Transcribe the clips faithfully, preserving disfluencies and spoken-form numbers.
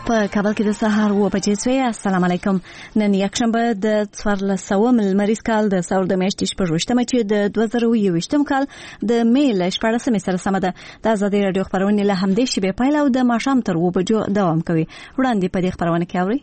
په کابل کې د سهار اوه بجې شوې. السلام علیکم. نن یکشنبه د څوارلسم لمریز کال د سور د میاشتې شپږویشتمه چې د دوه زره یوویشتم کال د مې له شپاړسمې سره سمه ده. د ازادي راډیو خبرونه له همدې شیبې پیل او د ماښام تر اوه بجو دوام کوي. وړاندې په دې خبرونه کې اوري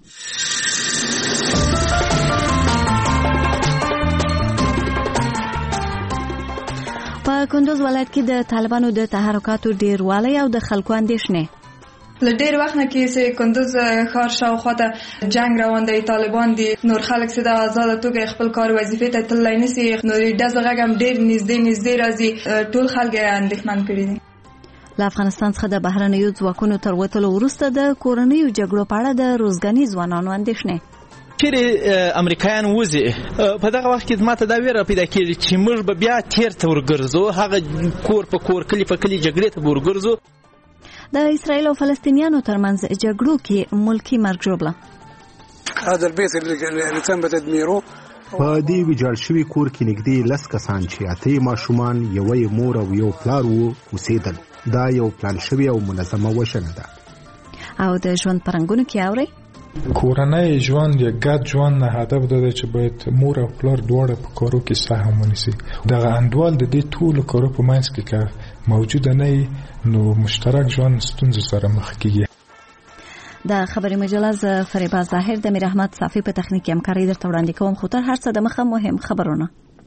په کندوز ولایت کې د طالبانو د تحرکاتو ډیروالی او د خلکو اندېښنې. له ډیر وخت نه کې چې کندوز ښار شاوخوا ته جنگ روان دی، طالبان دي، نور خلک چې د آزاده توګه خپل کار وظیفې ته تللی نشي، نو د ډزو غږ هم ډیر نږدې نږدې راځي. ټول خلک یې اندېښمن کړي دي. له افغانستان څخه د بهرنیو ځواکونو تر وتلو وروسته د کورنیو جګړو په اړه د روزګاني ځوانانو اندېښنې. چیرې امریکایان وځي په دغه وخت کې ماته دا ویره پیدا کېږي چې موږ به بیا تیر ته ورګرځو، هغه کور په کور کلی په کلی جګړې ته ورګرځو. د اسرائیل او فلسطینیانو ترمنځ جګړو کې ملکی مرګ ژوبله. هذا البيت اللي تم تدميره په دې ویجاړ شوي کور کې نږدې لس کسان چې اته ماشومان، یوه مور او یو پلار وو اوسېدل. دا یو پلان شوی او منظمه وشنه ده. او د ژوند پرنګونو کې اوري کورنۍ ژوند یا ګډ ژوند نه هدف ده چې باید مور او پلار دواړه په کارو کې سهم ونیسي. دغه انډول د دې ټولو کارو په منځ کې که موجوده نه نو مشترک ژوند ستونزې سره مخ کیږي. د خبري مجلس فریبا ظاهر د میر احمد صافي په تخنیکي همکاري درته وړاندې کوم. خو تر هر څه د مخه مهم خبرونه.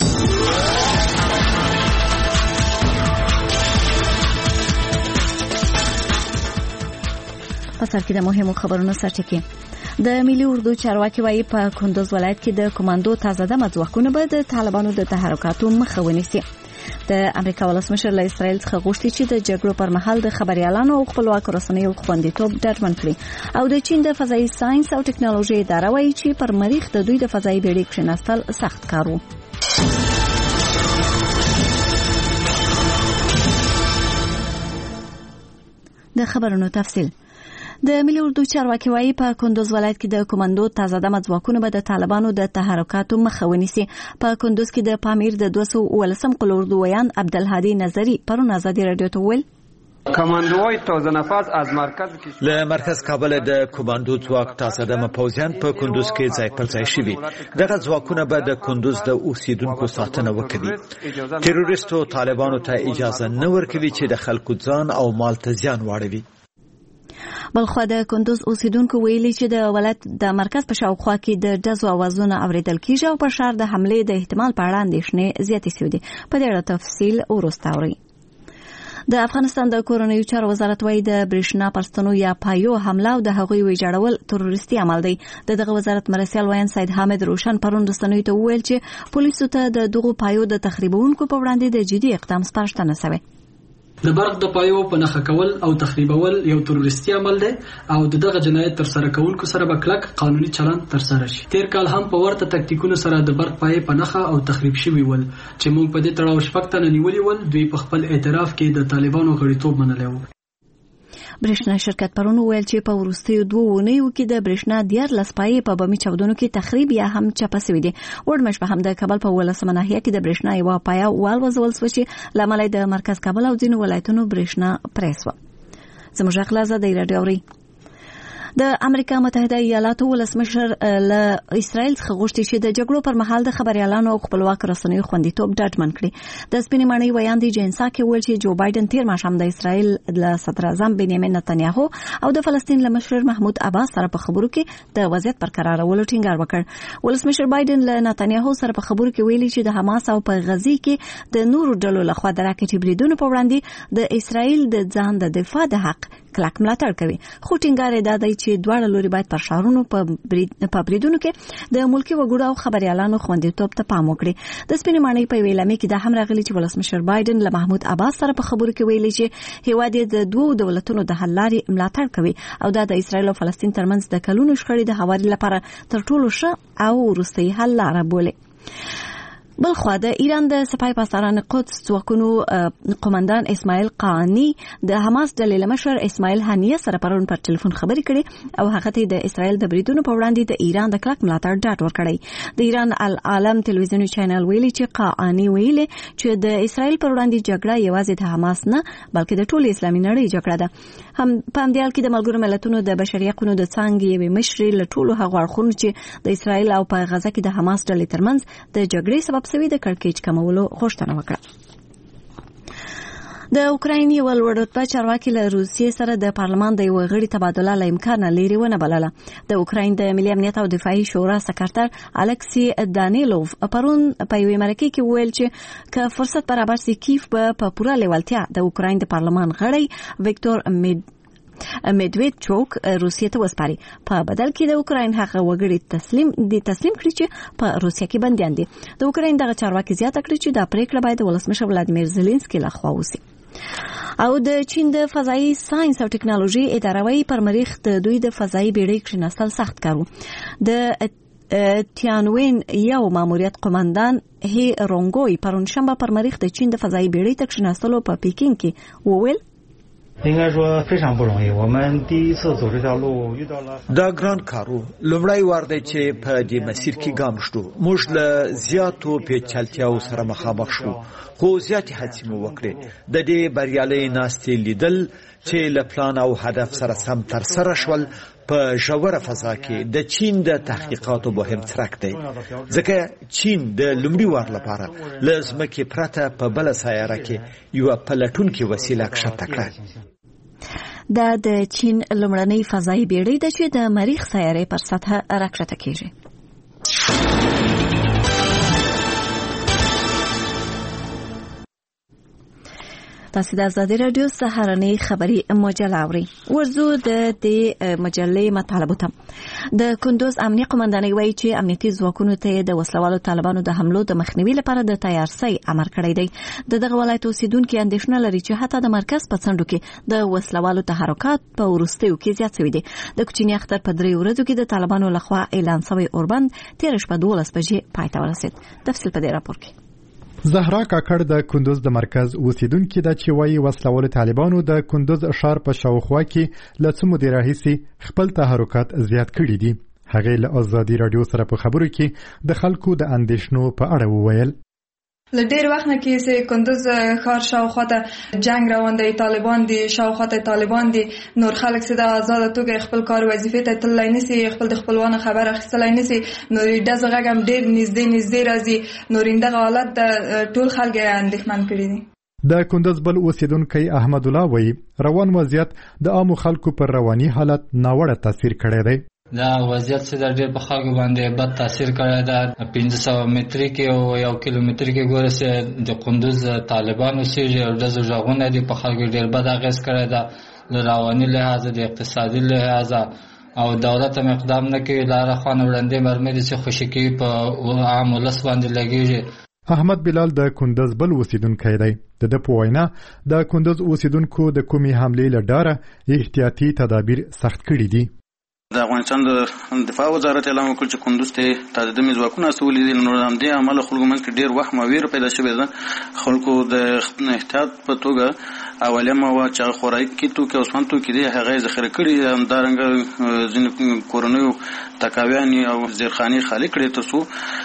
په سر کې د مهمو خبرونو سرټکی. د ملي اردو چارواکي وايي په کندوز ولایت کې د کمانډو تازه دمه ځواکونه به د طالبانو د تحرکاتو مخه ونیسي. د امریکا ولسمشر له اسرائیل څخه غوښتي چې د جګړو پر مهال د خبريالانو او خپلواک رسنیو خوندیتوب ډاډمن کړي. او د چین د فضایي ساينس او ټکنالوژي اداره وايي چې پر مریخ د دوی د فضایي بیړۍ کښیناستل سخت کار و. د خبرونو تفصیل. د ملي اردو چارواکي وايي په کندوز ولایت کې د کمانډو تازه دمه ځواکونه به د طالبانو د تحرکاتو مخه ونیسي. په کندوز کې د پامیر د دوه سوه اوولسم قلوردویان عبدالهادي نظری پرون ازادي راډیو ته وویل کمانډوای تازه نفس از مرکز له مرکز کابل د کمانډو ځواک تازه دمه پوځیان په کندوز کې ځای پر ځای شوي. دغه ځواکونه به د کندوز د اوسیدونکو ساتنه وکړي. تروریستو طالبانو ته اجازه نه ورکوي چې د خلکو ځان او مال ته زیان واړوي. بلخو د کندوز اوسیدونکو ویلي چې د ولایت د مرکز په شاوخوا کې د ډزو اوازونه اوریدل کیږي او په ښار د حملې د احتمال په اړه اندېښنې زیاتې شوې دي. په دې اړه تفصیل وروسته اورئ. د افغانستان د کورنیو چارو وزارت وايي د برېښنا پرستنو یا پایو حمله او د هغوی ویجاړول تروریستي عمل دی. د دغه وزارت مرسیال وایي سید حامد روشن پرون رسنیو ته وویل چې پولیسو ته د دغو پایو د تخریبونکو په وړاندې د جدي اقدام سپارښتنه شوې. د برق د پایو په نښه کول او تخریبول یو تروریستي عمل دی او دغه جنایت تر سره کولو سره به کلک قانوني چلند تر سره شي. تیر کال هم په ورته تکتیکونو سره د برق پای په نښه او تخریب شوی ول چې موږ په دې تړاو شپږ تنه نیولي ول. دوی په خپل اعتراف کې د طالبانو غړیتوب منلی و. برېښنا شرکت پرون ویل چې په وروستیو دوه اونیو کې د برېښنا دیارلس پایې په بمي چاودنو کې تخریب یا هم چپه شوي دي. وړمش په هم د کابل په ولسمه ناحیه کې د برېښنا یوه پایه والوځول شوه چې له امله د مرکز کابل او ځینو ولایتونو برېښنا پرې شوه. زموږ غږ له ازادۍ راډیو اورئ. د امریکا متحده ایالاتو ولسمشر له اسرائیل څخه غوښتي چې د جګړو پر مهال د خبريالانو او خپلواک رسنیو خوندیتوب ډاډمن کړي. د سپینې ماڼۍ ویاندې جینسا کې ویل چې جو بایدن تیر ماښام د اسرائیل له صدر اعظم بنیامین نتنیاهو او د فلسطین له مشر محمود عباس سره په خبرو کې د وضعیت پر قرارولو ټینګار وکړ. ولسمشر بایدن له نتنیاهو سره په خبرو کې ویلي چې د حماس او په غزي کې د نورو ډلو لخوا د راکټي بریدونو په وړاندې د اسرائیل د ځان د دفاع د حق کلک ملاتړ کوي. خو ټینګار یې دا دی چې دواړه لوري باید پر ښارونو په بریدونو کې د ملکي وګړو او خبريالانو خوندیتوب ته پام وکړي. د سپینې ماڼۍ په ویلامې کې دا هم راغلي چې ولسمشر بایدن له محمود عباس سره په خبرو کې ویلي چې هیواد یې د دوو دولتونو د حل لارې ملاتړ کوي او دا د اسرائیل او فلسطین ترمنځ د کلونو شخړې د هواري لپاره تر ټولو ښه او وروستۍ حل لاره بولي. بلخوا د ایران د سپای پاسداران قدس ځواکونو قومندان اسماعیل قانی د حماس ډلې له مشر اسماعیل هانیه سره پرون پر ټلیفون خبرې کړې او هغه ته د اسرائیل د بریدونو په وړاندې د ایران د کلک ملاتړ ډاډ ورکړی. د ایران العالم ټلویزیوني چینل ویلي چې قانی ویلي چې د اسرائیل پر وړاندې جګړه یوازې د حماس نه بلکې د ټول اسلامي نړۍ جګړه ده. هم په همدې حال کې د ملګرو ملتونو د بشري حقوقو د څانګې یوې مشرې له ټولو هغو اړخونو چې د اسرائیل او په غزه کې د حماس ډلې ترمنځ د جګړې سبب شوي د کړکېچ کمولو غوښتنه وکړه. د اوکراین یو لوړ رتبه چارواکي له روسیې سره د پارلمان د یو غړي تبادله له امکانه لري ونه بلله. د اوکراین د ملي امنیت او دفاعي شورا سکرټر الکسی دانیلوف پرون په یوې مرکه کې ویل چې که فرصت برابر شي کیف به په پوره لیوالتیا د اوکراین د پارلمان غړي ویکتور مید میدویدچوک روسیې ته وسپاري، په بدل کې د اوکراین هغه وګړي تسلیم دي تسلیم کړي چې په روسیې کې بنديان دي. د اوکراین دغه چارواکي زیاته کړي چې دا پریکړه باید د ولسمشر ولادیمیر زيلنسکي لخوا وشي. او د چین د فضایي ساينس او ټکنالوژي اداره وايي پر مریخ د دوی د فضایي بیړۍ کښیناستل سخت کارو. د تیانوین یو ماموریت قومندان هی رونګوي پرون شنبه پر مریخ د چین د فضایي بیړۍ کښیناستلو په پیکینګ کې وویل 应该说非常不容易，我们第一次走这条路遇到了 دا ګران کارو لومړی وار دی چې په دې مسیر کې ګام شو. موږ له زیاتو پیچلتیاو سره مخامخ شو، خو زیاتې هڅې مو وکړې. د دې بریالۍ ناستې لیدل چې له پلان او هدف سره سم ترسره شول په ژوره فضا کې د چین د تحقیقاتو مهم څرک دی، ځکه چین د لومړي وار لپاره له ځمکې پرته په بله سیاره کې یوه پلټونکې وسیله کښته کړه. دا د چین لومړنۍ فضایي بیړۍ ده چې د مریخ سیارې پر سطحه راکښته کیږي. تاسو د آزادي رادیو سهارنۍ خبري مجله اورئ. ورزو د دې مجلې مطالبه ته د کندوز امنیه قومندانۍ وایي چې امنیتي ځواکونو ته د وسلوالو طالبانو د حملو د مخنیوي لپاره د تیارسۍ امر کړی دی. د دغه ولایت اوسیدونکو اندېښنه لري چې حتی د مرکز په څنډو کې د وسلوالو تحرکات په وروستیو کې زیات شوي دي. د کوچني اختر په درې ورځو کې د طالبانو لخوا اعلان شوی اوربند تېره شپه دولس بجې پای ته ورسېد. تفصیل په دې راپور کې. زهرا کاکړ د کندوز د مرکز اوسیدونکو د چوي وسلوال طالبانو د کندوز ښار په شاوخوا کې لڅ مدیر راهسي خپل تحرکات زیات کړي دي. هغه له آزادي رادیو سره په خبرو کې د خلکو د اندېښنو په اړه وویل. له ډیر وخت نه کې چې کندوز ښار شاوخوا ته جنگ روان دی، طالبان دي شاوخوا ته طالبان دي، نور خلک چې د آزاد توګه خپل کار وظیفه ته تللی نشي، خپل د خپلوانو خبر اخیستلی نشي، نور دغه غږم ډیر نږدې نږدې راځي. نور دغه حالت د ټول خلک اندېښمن کړي دي. د کندوز بل اوسیدونکو احمد الله وایي روان وضعیت د عامو خلکو پر رواني حالت ناوړه تاثیر کړی دی. دا وضعیت چې د ډېر په خلکو باندې بد تاثیر کړی دی. پنځه سوه متري کې او یو کیلومتر کې ګوره چې د کندوز طالبان اوسېږي او ډزو غږونه دي په خلکو ډېر بد اغېز کړی دی، له رواني لحاظه د اقتصادي لحاظه او دولت هم اقدام نه کوي. لاره خوانه وړاندې مرمۍ دي چې خوشي کوي په عام ولس باندې لګېږي. احمد بلال د کندوز بل اوسیدونکی دی. د ده په وینا د کندوز اوسیدونکو د کومې حملې له ډاره احتیاطي تدابیر سخت کړي دي. د افغانستان د دفاع وزارت اعلان وکړ چې کندوز ته تعدادي ځواکونه استولي دي. نو همدې عمله خلکو منځ کې ډېر وهم او ویره پیدا شوې ده. خلکو د احتیاط په توګه اولیا مواد چې خوراکي توکي او سون توکي دي هغه ذخیره کړي، همدارنګه ځینې کورنیو تکاویانې او زیرخانې خالي کړي ترڅو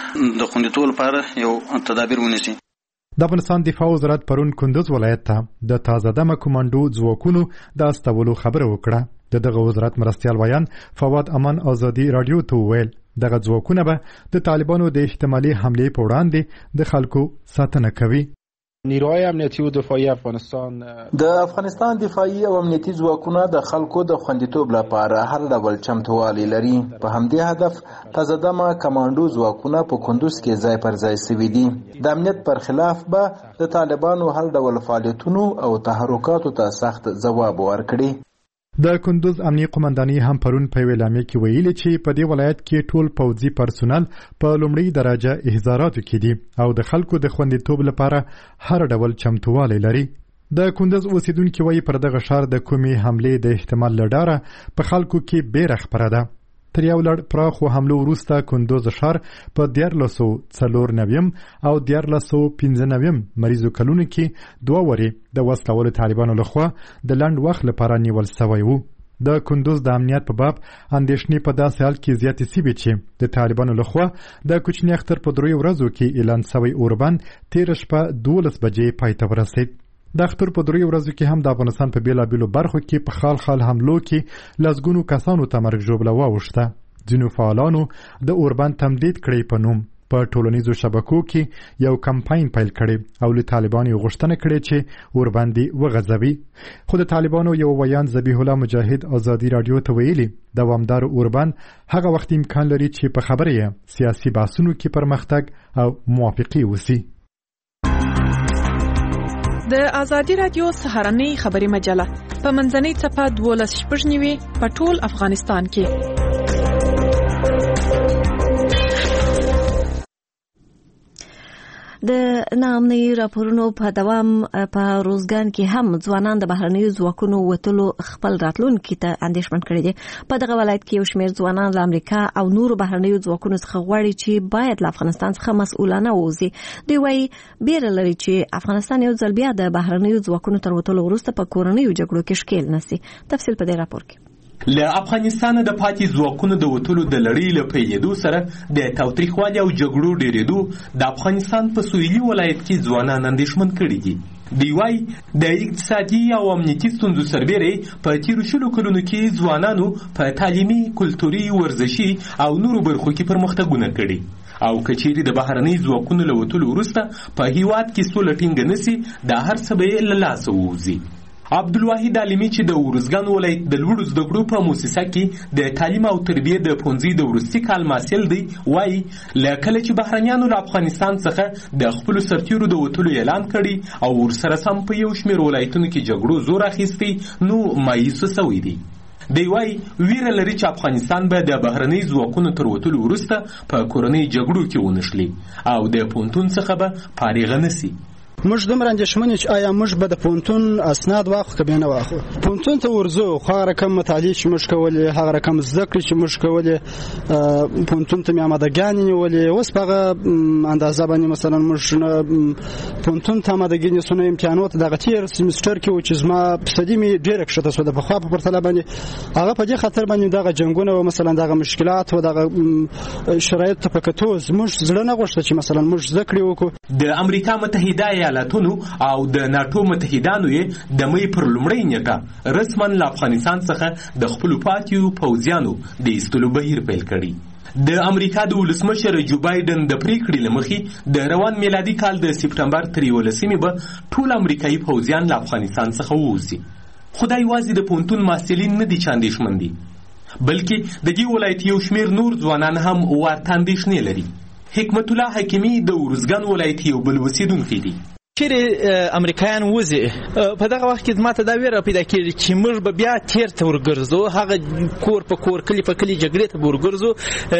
د خوندیتوب لپاره یو تدابیر ونیسي. د افغانستان دفاع وزارت پرون کندوز ولایت ته د تازه دمه کمانډو ځواکونو د استولو خبره وکړه. د دغه وزارت مرستیال ویان فواد امان آزادي رادیو ته وویل دغه ځواکونه به د طالبانو د احتمالي حملې په وړاندې د خلکو ساتنه کوي. نیروهای امنیتی و دفاعی افغانستان د افغانستان دفاعي او امنیتي ځواکونه د خلکو د خوندیتوب لپاره هر ډول چمتووالی لري. په همدې هدف تازه دمه کمانډو ځواکونه په کندوز کې ځای پر ځای شوي دي. د امنیت پر خلاف به د طالبانو هر ډول فعالیتونو او تحرکاتو ته سخت ځواب ورکړي. د کندوز امنیه قومندانۍ هم پرون په اعلامیه کې ویلي چې په دې ولایت کې ټول پوځي پرسونل په لومړۍ درجه احضاراتو کې دي او د خلکو د خوندیتوب لپاره هر ډول چمتووالی لري. د کندوز اوسیدونکو وایي پر دغه ښار د کومې حملې د احتمال لډاره په خلکو کې بیره خپره ده. تر یو لړ پراخو حملو وروسته کندوز ښار په دیارلس سوه څلور نویم او دیارلس سوه پنځه نویم مریضو کلونو کې دوه ورې د وسلوالو طالبانو لخوا د لنډ وخت لپاره نیول شوی و. د کندوز د امنیت په باب اندېښنې په داسې حال کې زیاتې شوې چې د طالبانو لخوا د کوچني اختر په دریو ورځو کې اعلان شوی اوربند تېره شپه دولس بجې پای ته ورسېد. د اختر په درې ورځو کې هم د افغانستان په بیلابیلو برخو کې په خال خال حملو کې لسګونو کسانو ته مرګ ژوبله واوښته. ځینو فعالانو د اوربند تمدید کړی په نوم په ټولنیزو شبکو کې یو کمپاین پیل کړی او له طالبانو غوښتنه کړې چې اوربندي وغځوي. خو د طالبانو یو ویان ذبیح الله مجاهد ازادي رادیو ته ویلي دوامدار اوربند هغه وخت امکان لري چې په خبره یې سیاسي بحثونو کې پرمختګ او موافقي وسی. د ازادي رادیو سهارنۍ خبري مجله په منځنۍ څپه دولس شپږ نیوي په ټول افغانستان کې. د ناامنۍ راپورونو په دوام په روزګان کې هم ځوانان د بهرنیو ځواکونو وتلو خپل راتلونکي ته اندېښمن کړي دي. په دغه ولایت کې یو شمېر ځوانان له امریکا او نورو بهرنیو ځواکونو څخه غواړي چې باید له افغانستان څخه مسؤلانه ووځي. دوی وایي بیره لري چې افغانستان یو ځل بیا د بهرنیو ځواکونو تر وتلو وروسته په کورنیو جګړو کې ښکېل نشي. تفصیل په دې راپور کې. له افغانستان د پاتې ځواکونو د وتلو د لړۍ له پیلېدو سره د تاوتریخوالي او جګړو ډېرېدو د افغانستان په سویلي ولایت کې ځوانان اندېښمن کړي دي. دوی وایي د اقتصادي او امنیتي ستونزو سربیره په تیرو شلو کلونو کې ځوانانو په تعلیمي، کلتوري، ورزشي او نورو برخو کې پرمختګونه کړي او کچېرې د بهرنۍ ځواکونو له وتلو وروسته په هیواد کې سوله ټینګه نسي دا هر څه به یې له لاسه ووځي. عبدالواحد عالمي چې د ورزګان ولایت د لوړو زده کړو په مؤسسه کې د تعلیم او تربیې د پونځي د وروستي کال محصل دی وایي له کله چې بهرنیانو له افغانستان څخه د خپلو سرتیرو د وتلو اعلان کړي او ورسره سم په یو شمېر ولایتونو کې جګړو زور اخیستی نو مایوسه سوی دی. دی وایي ویره لري چې افغانستان به د بهرنۍ ځواکونو تر وتلو وروسته په کورنۍ جګړو کې ونښلي او د پونتون څخه به فارغه نسي. موږ دومره اندېښمن چې آیا موږ به د پونتون اسناد واخلو که نه واخلو. پونتون ته ورځو خو هغه رقم مطالعې چې موږ کولې هغه رقم زده کړې چې موږ کولې پونتون ته مې آمادګانې نیولې. اوس په هغه اندازه باندې مثلا موږ پونتون ته آمادګي نیسو نو امتحانات دغه تېر سیمسټر کې و چې زما فیصدي مې ډېره کښته شوه د پخوا په پرتله باندې. هغه په دې خاطر باندې دغه جنګونه و مثلا دغه مشکلات و دغه شرایط ته په کتو زموږ زړه نه غوښته چې مثلا موږ زده کړې وکړو. د امریکا متحده ایالاتونو او د ناتو متحدانو یې د مې پر لومړۍ نیټه رسما له افغانستان څخه د خپلو پاتیو پوځیانو د ایستلو بهیر پیل کړي. د امریکا د ولسمشر جو بایدن د پریکړې له مخې د روان میلادي کال د سپټمبر تر یولسمې به ټول امریکایي پوځیان له افغانستان څخه ووځي. خو دا یوازې د پونتون محصلین نه دي چې اندېښمن دي بلکې د دې ولایت یو شمېر نور ځوانان هم ورته اندېښنې لري. حکمت الله حکیمي د ورزګان ولایت یو بل اوسېدونکی دی. چیرې امریکایان وځي په دغه وخت کې زما ته دا ویره پیدا کېږي چې موږ به بیا تیر ته ورګرځو، هغه کور په کور کلي په کلي جګړې ته به ورګرځو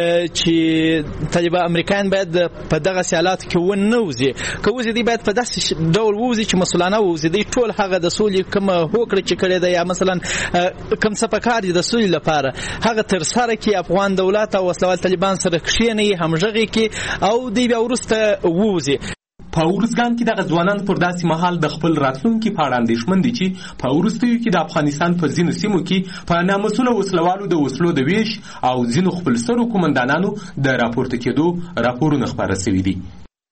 چې طالبان امریکایان باید په دغه حالاتو کې ونه وځي. که وځي دی باید په داسې ډول ووځي چې مسؤلانه ووځي. دی ټول هغه د سولې کومه هوکړه چې کړې ده یا مثلا کوم څه پکار دي د سولې لپاره هغه ترسره کړي، افغان دولت او وسلوال طالبان سره کښېنوي، همغږي کړي او دی بیا وروسته ووځي. په ورزګان کې دغه ځوانان پر داسې مهال د خپل راتلونکي په اړه اندېښمن دي چې په وروستیو کې د افغانستان په ځینو سیمو کې په نامسؤله وسلوالو د وسلو د ویش او ځینو خپلسرو قومندانانو د راپورته کېدو راپورونه خپاره شوي دي.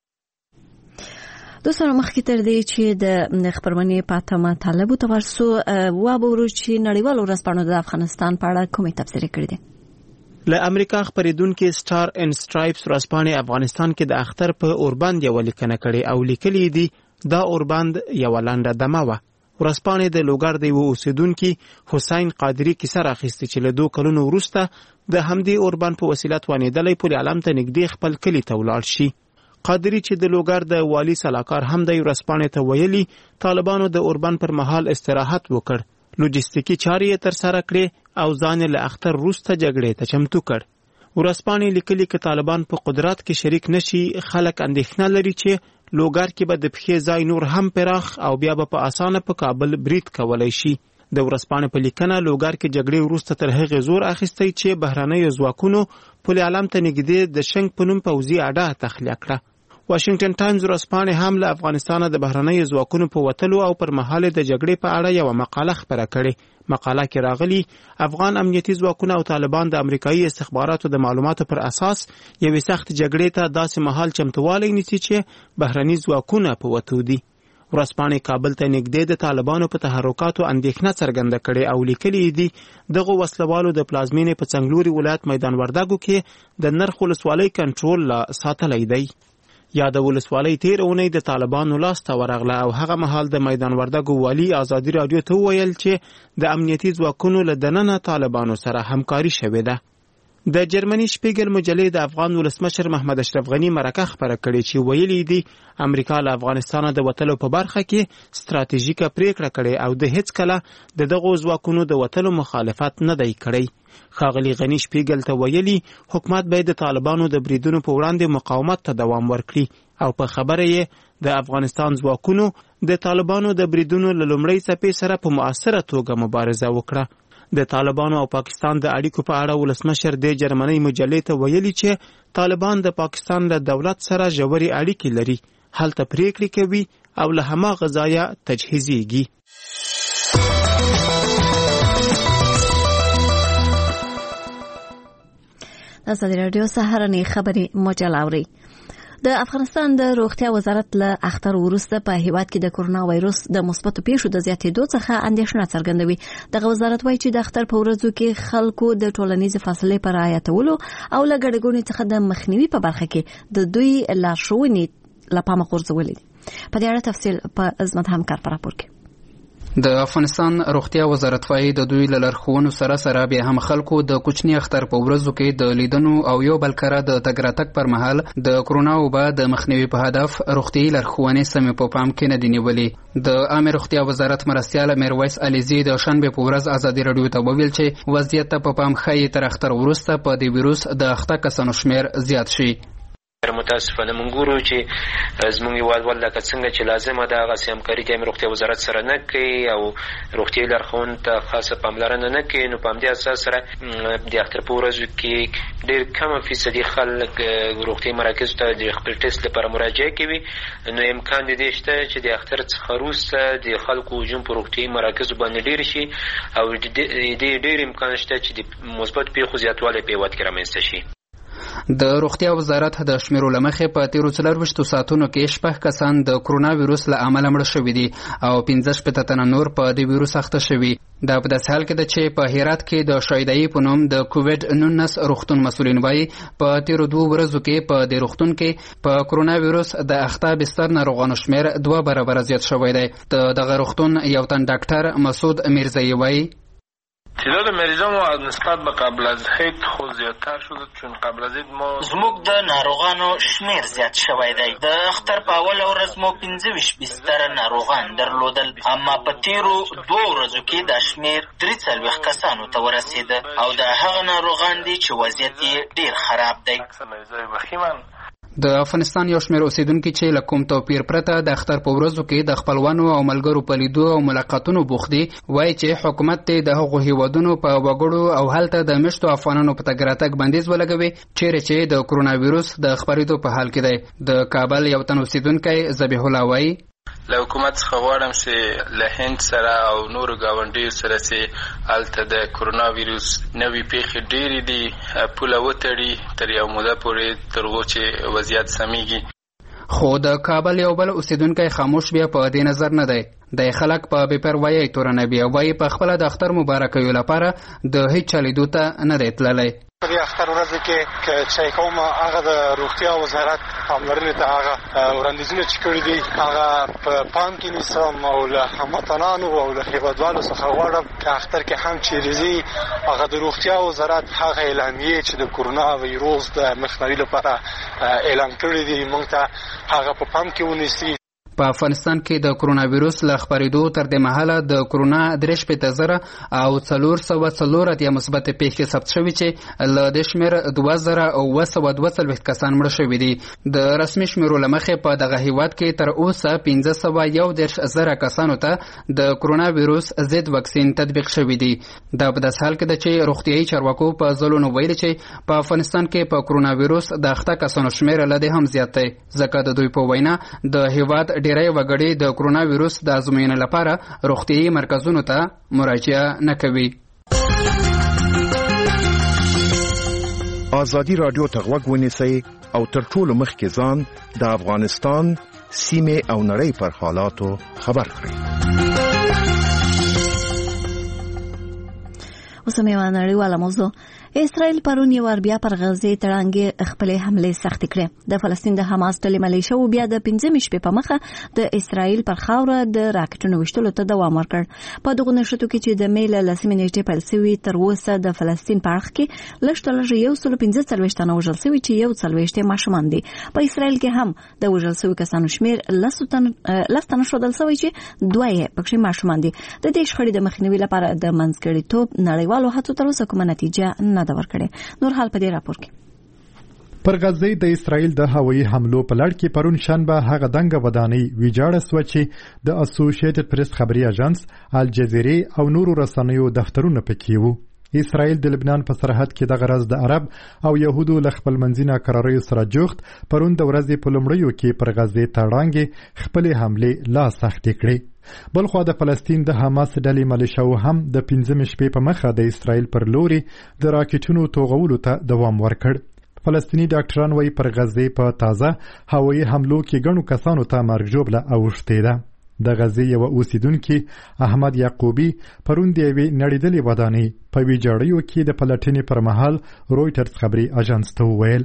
دوستانو مخکې تر دې چې د خبرونې په اتمه طالبو ته ورسو وابورو چې نړیوالو ورځپاڼو د افغانستان په اړه کومې تبصرې کړې دي. له امریکا خبرېدونکې سټار اینډ سټرایپس ورځپاڼې افغانستان کې د اختر په اوربند یوه لیکنه کړې او لیکلي دي دا اوربند یوه لنډه دمه وه. ورځپاڼې د لوګر د یوه اوسېدونکي حسین قادري کیسه راخیستې چې له دوه کلونو وروسته د همدې اوربند په وسیله توانېدلی پل علم ته نږدې خپل کلي ته ولاړ شي. قادري چې د لوګر د والي سلاکار هم د ورځپاڼې ته ویلي طالبانو د اوربند پر مهال استراحت وکړ، لوجستیکي چارې یې ترسره کړې او ځان له اختر وروسته جګړې ته چمتو کړ. ورځپاڼې لیکلي که طالبان په قدرت کې شریک نشي خلک اندېښنه لري چې لوګر کې به د پښې ځای نور هم پراخ او بیا به په اسانه په کابل برید کولی شي. د ورځپاڼې په لیکنه لوګر کې جګړې وروسته تر هغې زور اخیستی چې بهرنیو ځواکونو پل علم ته نږدې د شنک په نوم پوځي اډه تخلیه کړه. واشنگټن ټایمز ورځپاڼې هم له افغانستانه د بهرنیو ځواکونو په وتلو او پر مهال د جګړې په اړه یوه مقاله خپره کړې. مقاله کې راغلي افغان امنیتي ځواکونه او طالبان د امریکایي استخباراتو د معلوماتو پر اساس یوې سخت جګړې ته داسې مهال چمتووالی نیسي چې بهرني ځواکونه په وتو دي. ورځپاڼې کابل ته نږدې د طالبانو په تحرکاتو اندېښنه څرګنده کړې او لیکلي دي دغه وسلوالو د پلازمینې په څنګلوري ولایت میدان وردګو کې د نرخ ولسوالۍ کنټرول لا ساتلی دی. یا د ولسوالۍ تیر اونۍ د طالبانو لاس ته ورغله او هغه مهال د میدان وردګو والي ازادي رادیو ته وویل چې د امنیتي ځواکونو له دننه طالبانو سره همکاري شوې ده. د جرمني شپیګل مجلې د افغان ولسمشر محمد اشرف غنی مرکه خبره کړې چې ویلي دي امریکا له افغانستانه د وتلو په برخه کې ستراتیژیکه پریکړه کړې او د هیڅ کله د دغو ځواکونو د وتلو مخالفت نه دی کړی. ښاغلي غنی شپیګل ته ویلي حکومت باید د طالبانو د بریدونو په وړاندې مقاومت ته دوام ورکړي او په خبره یې د افغانستان ځواکونو د طالبانو د بریدونو له لومړۍ څپې سره په مؤثره توګه مبارزه وکړه. د طالبانو او پاکستان د اړیکو په اړه ولسمشر د جرمني مجلې ته ویلي چې طالبان د پاکستان له دولت سره ژورې اړیکې لري، هلته پریکړې کوي او له هماغه ځایه تجهیزیږي. ازادي راډیو سهارنۍ خبري مجله اوري. د افغانستان د روغتیا وزارت له اختر وروسته په هیواد کې د کورونا وایروس د مثبتو پیښو د زیاتېدو څخه اندېښنه څرګندوي. دغه وزارت وایي چې د اختر په ورځو کې خلکو د ټولنیز فاصلې په رعایتولو او له ګډې ګوڼې څخه د مخنیوي په برخه کې د دوی لارښوونې له پامه غورځولې دي. په دې اړه تفصیل په عظمت همکار په راپور کې. د افغانستان روغتیا وزارت وايي د دوی له لارښوونو سره سره بیا هم خلکو د کوچني اختر په ورځو کې د لیدنو او یو بل کره د تګ راتګ پر مهال د کورونا وبا د مخنیوي په هدف روغتیايي لارښوونې سمې په پام کې نه دي نیولې. د عامه روغتیا وزارت مرستیال میرویس علیزی د شنبه په ورځ ازادي راډیو ته وویل چې وضعیت ته په پام ښایي تر اختر وروسته په دې ویروس د اخته کسانو شمیر زیات شي. متاسفانه موږ ګورو چې زموږ هیوادوال لکه څنګه چې لازمه ده هغسې همکاري د روغتیا وزارت سره نه کوي او روغتیايي لارښوونو ته خاصه پاملرنه نه کوي، نو په همدې اساس سره د اختر په ورځو کې ډېر کمه فیصدي خلک روغتیايي مراکزو ته د خپل ټسټ لپاره مراجعه کوي. نو امکان د دې شته چې د اختر څخه وروسته د خلکو هجوم په روغتیايي مراکزو باندې ډېر شي او د دې ډېر امکان شته چې د مثبت پیښو زیاتوالی په هیواد کې رامنځته شي. د روغتیا وزارت د شمیرو له مخې په تیرو څلورویشتو ساعتونو کې شپږ کسان د کورونا ویروس له امله مړه شوي دي او پنځه شپېته تنه نور په دې ویروس اخته شوي. دا په داسې حال کې ده چې په هرات کې د شایدایي په نوم د کوویډ نولس روغتون مسؤلین وایي په تیرو دوو ورځو کې په دې روغتون کې په کورونا ویروس د اخته بستر ناروغانو شمیر دوه برابره زیات شوی دی. د دغه روغتون یو تن ډاکټر مسعود میرزایی وایي تعداد مریضانو از نسبت به قبل از عید خود زیادتر شده چون قبل از عید ما زموږ د ناروغانو شمیر زیات شوی دی. د اختر په اوله ورځ مو پنځه ویشت بستره ناروغان درلودل، اما په تیرو دوو ورځو کې دا شمیر درې څلوېښت کسانو ته ورسېده او د هغه ناروغان دي چې وضعیت یې ډېر خراب دی. د افغانستان یو شمېر اوسیدونکي چې له کوم توپیر پرته د اختر په ورځو کې د خپلوانو او ملګرو په لیدو او ملاقاتونو بوخت دي وایي چې حکومت ته د هغو هیوادونو په وګړو او هلته د مشتو افغانانو په تګ راتګ بندیز ولګوي چیرې چې د کورونا ویروس د خپرېدو په حال کې دی. د کابل یو تن اوسیدونکی ذبیح الله وایي له حکومت څخه غواړم چې له هند سره او نورو ګاونډیو سره چې هلته د کورونا ویروس نوې پیښې ډېرې دي پوله وتړي تر یو موده پورې تر هغو چې وضعیت سمیږي. خو د کابل یو بل اوسیدونکی خاموش بیا په دې نظر نه دی. د خلک په بې پروایۍ تورنوي او وایي په خپله د اختر مبارکیو لپاره د هیچ چا لیدو ته نه دی تللی. په دې اختر ورځو کې که چې کوم هغه د روغتیا وزارت پاملرنې ته هغه وړاندیزونه چې کړي دي هغه په پام کې نیسم او له هموطنانو او له هیوادوالو څخه غواړم که اختر کې هم چیرې ځي هغه د روغتیا وزارت هغه اعلامیې چې د کورونا ویروس د مخنیوي لپاره اعلان کړي دي موږ ته هغه په پام کې ونیسي. په افغانستان کې د کورونا ویروس له خپرېدو تر دې مهاله د کورونا درې شپېته زره او څلور سوه څلور اتیا مثبتې پیښې ثبت شوي چې له دې شمېر دوه زره اوه سوه دوه څلوېښت کسان مړه شوي دي. د رسمي شمېرو له مخې په دغه هیواد کې تر اوسه پنځه سوه یو دېرش زره کسانو ته د کورونا ویروس ضد واکسین تطبیق شوي دي. دا په داسې حال کې ده چې روغتیايي چارواکو په ځلونو ویلي چې په افغانستان کې په کورونا ویروس د اخته کسانو شمېر له دې هم زیات دی ځکه د دوی په وینا د هیواد ډیری وګړي د کورونا ویروس د ازموینې لپاره روغتیايي مرکزونو ته مراجعه نه کوي. ازادي راډیو ته غوږ ونیسئ او تر ټولو مخکې ځان د افغانستان سیمه او نړۍ پر حالاتو خبر کړي. اوس هم یوه نړیواله موضوع. اسرائیل پرون یو ور بیا پر غزه تړانګې خپل حمله سخت کړې. د فلسطین د حماس ډلې ملیشه او بیا د پنځمې شپې په مخه د اسرائیل پر خاوره د راکټونو وشتلو ته دوام ورکړ. په دغه نشټو کې چې د میل لسمې نیټې پیل شوی تر اوسه د فلسطین په اړه کې لږ تر یو سل پنځه څلوېښت تنه وژل شوي چې یو څلوېښت ماشومان دي. په اسرائیل کې هم د وژل شوي کسانو شمیر لس تنه ښودل شوی چې دوه یې پکې ماشومان دي. د دې شخړې د مخنیوي لپاره د منځګړیتوب نړیوالو هڅو تر اوسه کومه نتیجه نه ده ورکړې. نور حال په دې راپور کې. پر غزه د اسرائیل د هوایي حملو په لړ کې پرون شنبه هغه دنګه ودانۍ ویجاړه سوه چې د اسوسییټډ پریس خبري اژانس الجزیره او نورو رسنیو دفترونه پکې وو. اسرائیل د لبنان په سرحد کې د غرض د عرب او يهودو ل خپل منځینه قراریو سره جوخت پرون د ورځې په لومړیو کې پر غزه تړانګې خپل حمله لا سخت کړې. بلخو د فلسطین د حماس ډلې ملیشو هم د پنځمې شپې په مخه د اسرائیل پر لوري د راکټونو توغولو ته دوام ورکړ. فلسطینی ډاکټران وايي پر غزه په تازه هوایي حملو کې ګڼو کسانو ته مرګ ژوبله اوښتې ده. د غزه یو اوسیدونکي احمد یعقوبی پرون د یوې نړیدلې ودانۍ په ویجاړیو کې د پلټنې پر مهال رویټرز خبري اژانس ته وویل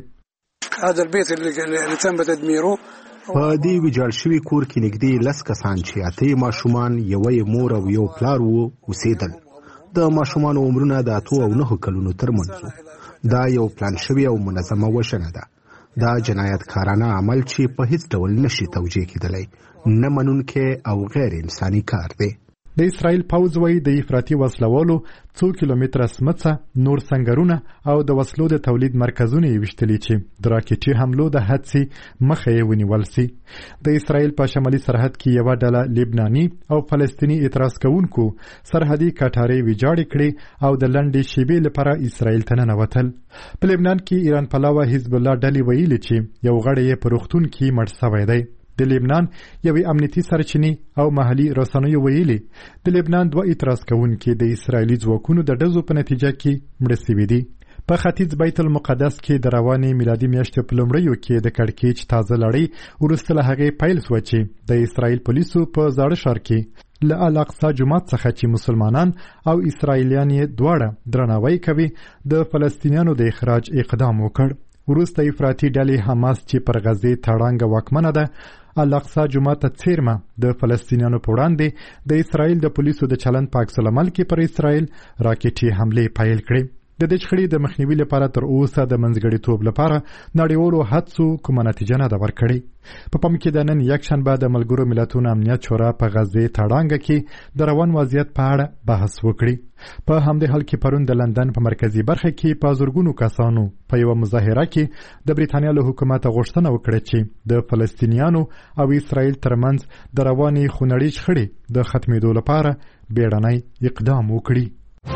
په دې ویجاړ شوي کور کې نږدې لس کسان چې اته ماشومان یوه مور او یو پلار وو اوسېدل. د ماشومانو عمرونه د اتو او نهو کلونو ترمنځ. دا یو پلان شوی او منظمه وژنه ده. دا جنایتکارانه عمل چې په هیڅ ډول نشي توجیه کېدلی، نه منونکی او غیر انساني کار دی. د اسرائیل پوځ وايي د افراطي وسلوالو څو کیلومتره سمڅه نور سنگرونه او د وسلو د تولید مرکزونه یې وشتلي چې د راکټي حملو د حادثې مخه یې ونیول سي. د اسرائیل په شمالي سرحد کې یو ډله لبناني او فلسطینی اعتراض کوونکو سرحدي کټارې ویجاړې کړې او د لنډې شیبې لپاره اسرائیل ته ننوتل. په لبنان کې ایران پلوه حزب الله ډلې ویلي چې یو غړی یې په روغتون کې مړ شوی دی. د لبنان یوې امنیتي سرچینې او محلي رسنیو ویلي د لبنان دوه اعتراض کوونکي د اسرائیلي ځواکونو د ډزو په نتیجه کې مړه شوي دي. په ختیځ بیت المقدس کې د روانې میلادي میاشتې په لومړیو کې د کړکېچ تازه لړۍ وروسته له هغې پیل شوه چې د اسرائیل پولیسو په زاړه ښار کې له الاقصی جومات څخه چې مسلمانان او اسرائیلیان یې دواړه درناوی کوي د فلسطینیانو د اخراج اقدام وکړ. وروسته افراطي ډلې حماس چې پر غزې تړانګه واکمنه ده الاقصی جومات ته څیرمه د فلسطینیانو په وړاندې د اسرائیل د پولیسو د چلند په عکس العمل کې پر اسرائیل راکټي حملې پیل کړې. د دې شخړې د مخنیوي لپاره تر اوسه د منځګړیتوب لپاره نړیوالو هڅو کومه نتیجه نه ده ورکړې. په پام کې د نن یکشنبه د ملګرو ملتونو امنیت شورا په غزې تړانګه کې د روان وضعیت په اړه بحث وکړي. په همدې حال کې پرون د لندن په مرکزی برخه کې په زرګونو کسانو په یو مظاهره کې د بریتانیا له حکومت غوښتنه وکړه چې د فلسطینیانو او اسرائیل ترمنځ د روانې خونړۍ شخړې د ختمېدو لپاره بیړنی اقدام وکړي.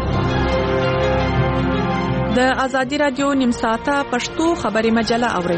د ازادي رادیو نیم ساعته پښتو خبري مجله اورئ.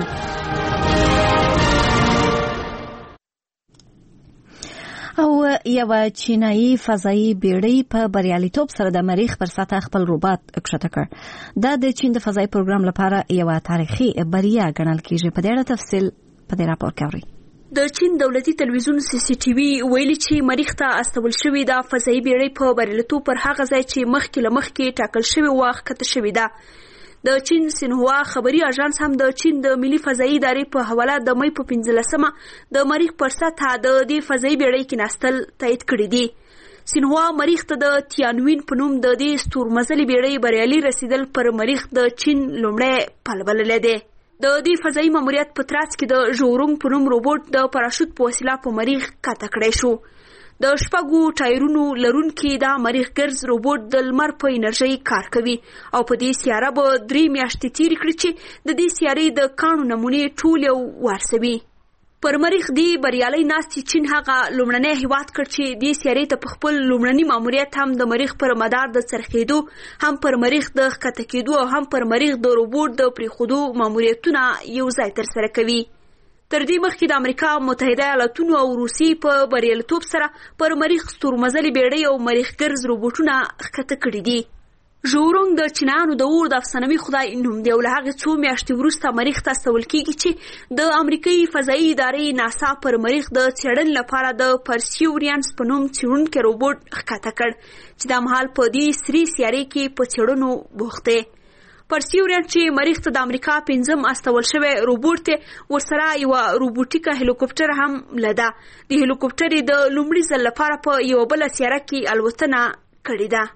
او یو چینایي فضایي بیړۍ په بریالیتوب سره د مریخ پر سطح خپل روباټ کښته کړ. دا د چین د فضایي پروګرام لپاره یو تاریخي بریا ګڼل کیږي. په دې اړه تفصیل په دې راپور کې اورئ. د چین دولتي تلویزیون سی سی ټي وي ویلي چې مریخ ته استول شوې د فضایي بیړۍ په بریالیتوب پر هغه ځای چې مخکې له مخکې ټاکل شوی وخت کته شوې ده. د چین سینهوا خبري اژانس هم د چین د ملي فضایي ادارې په حواله د مې په پنځلسمه د مریخ پر سطح د دې فضایي بیړۍ کې نستل تایید کړی دی. سینهوا مریخ ته د تیانوین په نوم د دې ستورمزلي بیړۍ بریالي رسیدل پر مریخ د چین لومړی پل بللی دی. د دې فضایي ماموریت په ترڅ کې د ژورونګ په نوم روبوټ د پاراشوت په وسیله په مریخ کښته کړی شو. د شپږو ټایرونو لرونکي دا مریخ ګرځ روبوټ د لمر په انرژۍ کار کوي او په دې سیاره به درې میاشتې تېرې کړي چې د دې سیارې د کاڼو نمونې ټولې وارسوي. پر مریخ دی بریالي ناستي چین هغه لومړنی هیواد کړ چې دې سیارې ته په خپل لومړني ماموریت هم د مریخ پر مدار د څرخېدو هم پر مریخ د ښکته کېدو او هم پر مریخ د روبوټ د پرېښودو ماموریتونه یو ځای ترسره کوي. تر دې مخکې د امریکا متحده ایالاتونو او روسیې په بریالیتوب سره پر مریخ ستورمزلي بیړۍ او مریخ ګرځ روبوټونه ښکته کړي دي. ژورونګ د چینایانو د اور د افسانوي خدای نوم دی او له هغې څو میاشتې وروسته مریخ ته استول کیږي چې د امریکایي فضایي ادارې ناسا پر مریخ د څېړنې لپاره د پرسیورینس په نوم څېړونکی روبوټ ښکته کړ چې دا مهال په دې سرې سیارې کې په څېړنو بوخت دی. پرسیورینس چې مریخ ته د امریکا پنځم استول شوی روبوټ دی، ورسره یوه روبوټیکه هلیکوپټر هم لده. د هلیکوپټر یې د لومړي ځل لپاره په یوه بله سیاره کې الوتنه کړې ده.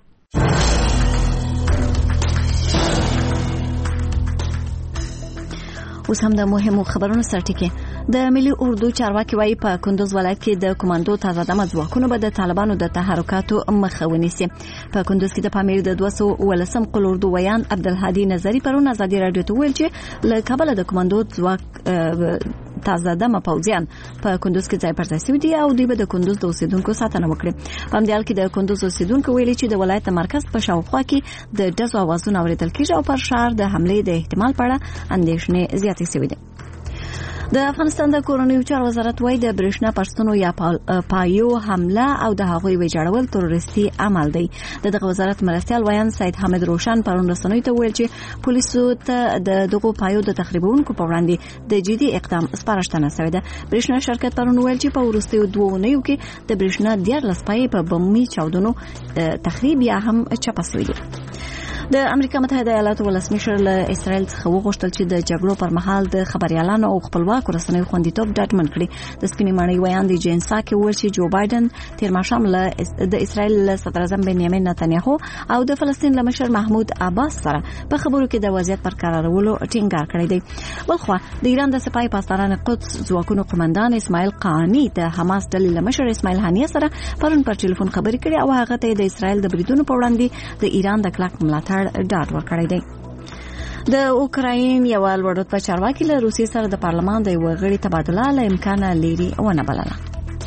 اوس هم د مهمو خبرونو سرټکي. د ملي اردو چارواکي وایي په کندوز ولایت کې د کمانډو تازه دمه ځواکونو به د طالبانو د تحرکاتو مخه ونیسي. په کندوز کې د پامیر د دوه سوه اوولسم قل اردو ویان عبدالهادي نظري پرون ازادي راډیو ته ویل چې له کابله د کمانډو ځواک تازه دمه پوځیان په کندوز کې ځای پر ځای شوي دي او دوی به د کندوز د اوسیدونکو ساتنه وکړي. په همدې حال کې د کندوز اوسیدونکو ویلي چې د ولایت د مرکز په شاوخوا کې د ډزو اوازونه اورېدل کېږي او پر ښار د حملې د احتمال په اړه اندېښنې زیاتې شوي دي. د افغانستان د کورنیو چارو وزارت وايي د برېښنا پرستونو یا پایو حمله او د هغوی ویجاړول تروریستي عمل دی. دغه وزارت مرستیال ویان سید حامد روشن پرون رسنیو ته ویل چې پولیسو ته د دغو پایو د تخریبونکو په وړاندې د جدي اقدام سپارښتنه شوې ده. برېښنا شرکت پرون ویل چې په وروستیو دوو اونیو کې د برېښنا دیارلس پایې په بمي چاودنو تخریب یا هم چپه شوي دي. د امریکا متحده ایالاتو ولسمشر له اسرائیل څخه وغوښتل چې د جګړو پر مهال د خبريالانو او خپلواکو رسنیو خوندیتوب ډاډمن کړي. د سپینې ماڼۍ ویان د جین ساکي ویل چې جو بایدن تیر ماښام له د اسرائیل له صدر اعظم بنیامین نتنیاهو او د فلسطین له مشر محمود عباس سره په خبرو کې د وضعیت پر قرارولو ټینګار کړی دی. بلخوا د ایران د سپاه پاسداران قدس ځواکونو قومندان اسماعیل قانی د حماس ډلې له مشر اسماعیل هانیه سره پرون پر ټلیفون خبرې کړې او هغه ته د اسرائیل د بریدونو په وړاندې د ایران د کلک ملاتړ ډاډ ورکړی دی. د اوکراین یو لوړ چارواکي له روسیې سره د پارلمان د یو غړي تبادله له امکانه لري ونه بلله.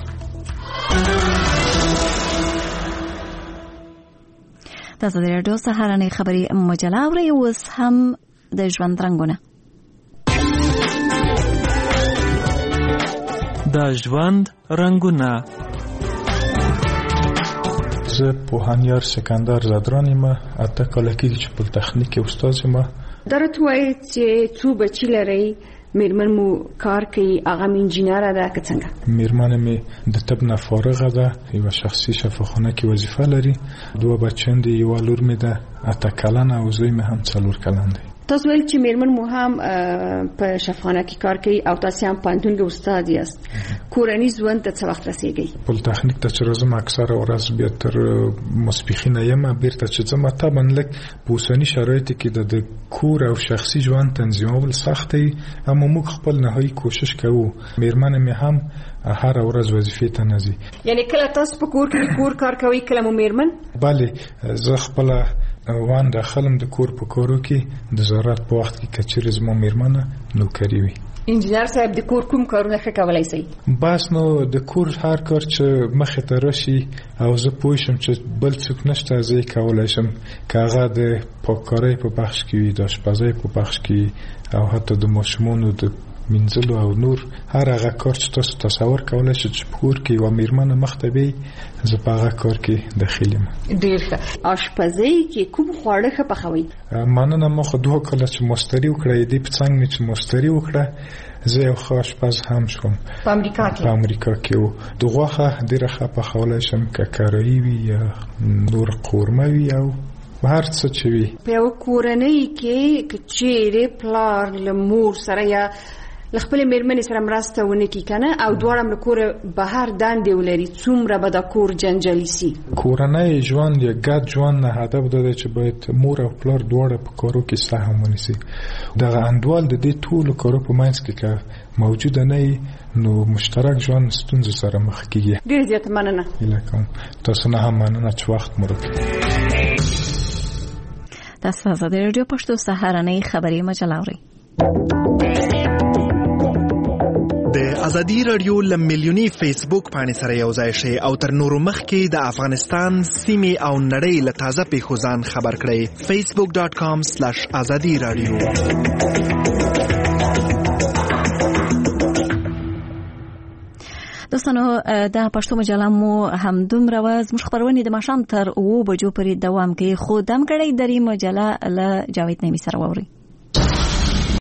تاسو د رادیو سهارنۍ خبري مجله اورئ. اوس هم د ژوند رنګونه. د ژوند رنګونه. زه پوهانیار سکندر زدران یم، اته کاله کېږي چې پولیتخنیک استاد یم. درته وایي چې څو بچي لرئ؟ میرمن مو کار کوي، هغه مې انجینره ده که څنګه؟ میرمن مې د طب نه فارغه ده، یوه شخصي شفاخانه کې وظیفه لري، دوه بچیان دي، یوه لور مې ده اته کلن او زوی مې هم څلور کلن دی. تاسو ویل چې میرمن مو هم په شفاخانه کې کار کوي او تاسو هم پوهنتون کې استاد یاست. کورنۍ ژوند ته څه وخت رسیږئ؟ پولیتخنیک ته چې راځم اکثره ورځ بیا تر ماسپښینه یم، بیرته چې ځم طبعا لږ په اوسني شرایطو کې د کور او شخصي ژوند تنظیمول سخت دی، اما موږ خپل نهایي کوشش کوو. میرمن مې هم هر ورځ وظیفې ته نه ځي. یعنی کله تاسو په کور کې کور کار کوئ، کله مو میرمن؟ بله، زه خپله وان داخلم د کور په کارو کې د ضرورت په وخت کې کچېرې زما میرمنه نوکري وي. انجینر صاحب د کور کوم کارونه ښه کولی شئ؟ بس نو د کور هر کار چې مخې ته راشي او زه پوه شم چې بل څوک نشته، زه یې کولی شم، که هغه د پاککارۍ په بخش کې وي، د اشپزۍ په بخش کې او حتی د ماشومانو د منځلو او نور هر هغه کار چې تاسو تصور کولی شئ چې په کور کې یوه میرمنه مخته وي، زه په هغه کار کې داخل یم. ډېر ښه. اشپزۍ کې کوم خواړه ښه پخوئ؟ مننه، ما خو دوه کاله چې ماستري وکړه، دې په څنګ مې چې ماستري وکړه زه یو ښه اشپز هم شوم. په امریکا کې؟ په امریکا کې و. د غوښه ډېره ښه پخولی شم، ککرایي وي یا نور قورمه وي او هر څه چې وي. په یوه کورنۍ کې که چیرې پلار له مور سره یا له خپلې میرمنې سره مرسته ونه کړي که نه او دواړه هم له کوره بهر دندې ولري، څومره به دا کور جنجالي سي؟ کورنۍ ژوند یا ګډ ژوند نه هدف دا دی چې باید مور او پلار دواړه په کارو کې سهم ونیسي. دغه انډول د دې ټولو کارو په منځ کې که موجوده نه وي نو مشترک ژوند ستونزو سره مخ کېږي. ډېر زیاته مننه. هیله کوم. تاسو نه هم مننه چې وخت مو راکړی. تاسو ازادي راډیو پښتو سهارنۍ خبري مجله اورئ. د ازادي راډیو له میلیوني فیسبوک پاڼې سره یو ځای شئ او تر نورو مخکې د افغانستان سیمې او نړۍ له تازه پیښو ځان خبر کړئ. فیسبوک ډاټ کام سلیش ازادي راډیو. دوستان دوستانو د پښتو مجله مو همدومره وه. زموږ خپرونې د ماښام تر اوو بجو پورې دوام کوي، خو دمګړی درې مجله له جاوید نعیمي سره واورئ.